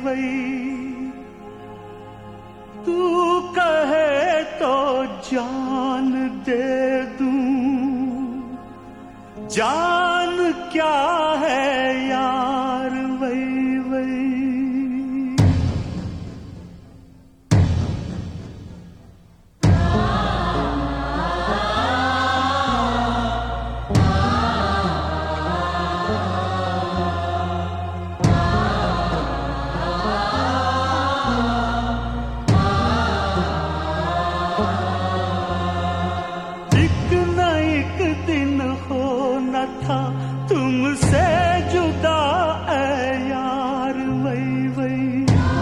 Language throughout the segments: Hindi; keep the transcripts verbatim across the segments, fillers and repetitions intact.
वही तू कहे तो जान दे दूं, जान क्या है यार वही वही। था तुमसे जुदा ऐ यार वही वही।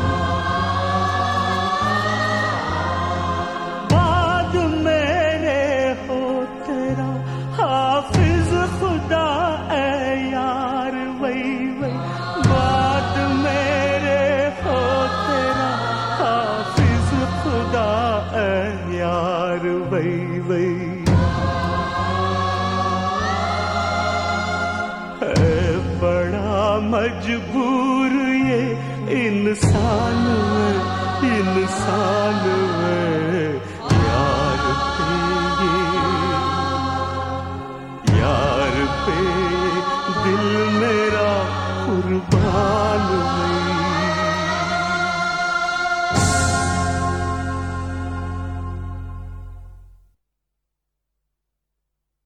बाद मेरे हो तेरा हाफिज खुदा ऐ यार वही वही। बाद मेरे हो तेरा हाफिज खुदा ऐ यार वही वही। बड़ा मजबूर ये इंसान है, इंसान है यार पे ये, यार पे दिल मेरा कुर्बान है।